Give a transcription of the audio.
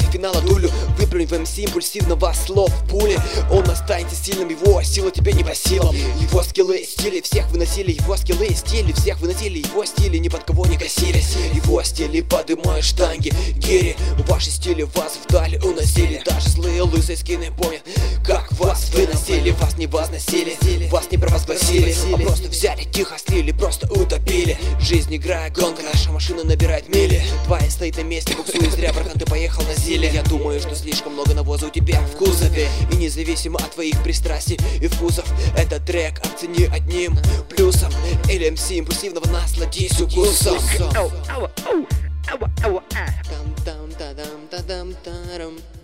финала дулю. Выплюнь в МС импульсивного слов пули. Он останется сильным, его сила тебе не по силам. Его скиллы и стили всех выносили, его скиллы и стили всех выносили, его стили ни под кого не косили. Его стили подымают штанги гири, ваши стили вас вдали уносили. Даже злые лысые скины помнят, как вас выносили. Вас не возносили, вас не провозгласили, а просто взяли, тихо слили, просто утопили. Жизнь играя гонка, наша машина набирает мили. Твоя стоит на месте, буксует зря, братан, ты поехал на зиле. Я думаю, что слишком много навоза у тебя в кузове. И независимо от твоих пристрастий и вкусов, этот трек оцени одним плюсом. Или МС импульсивного насладись укусом. Там-там-та-дам-та-дам-та-дам.